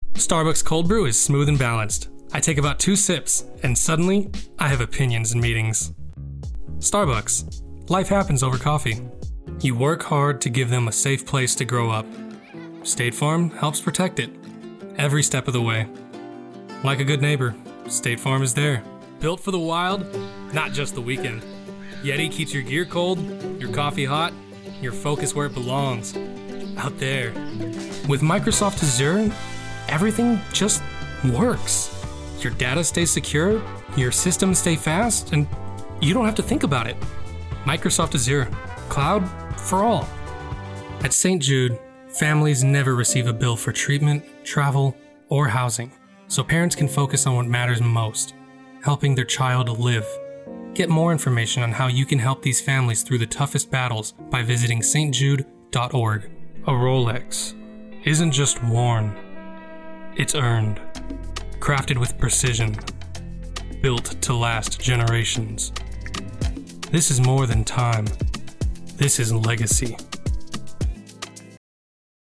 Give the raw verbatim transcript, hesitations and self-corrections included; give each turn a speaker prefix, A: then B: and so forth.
A: Starbucks cold brew is smooth and balanced. I take about two sips, and suddenly, I have opinions in meetings. Starbucks. Life happens over coffee. You work hard to give them a safe place to grow up. State Farm helps protect it, every step of the way. Like a good neighbor, State Farm is there. Built for the wild, not just the weekend. Yeti keeps your gear cold, your coffee hot, your focus where it belongs. Out there. With Microsoft Azure, everything just works. Your data stays secure, your systems stay fast, and you don't have to think about it. Microsoft Azure, cloud for all. At Saint Jude, families never receive a bill for treatment, travel, or housing, so parents can focus on what matters most, helping their child live. Get more information on how you can help these families through the toughest battles by visiting s t jude dot org. A Rolex isn't just worn, it's earned. Crafted with precision, built to last generations. This is more than time. This is legacy.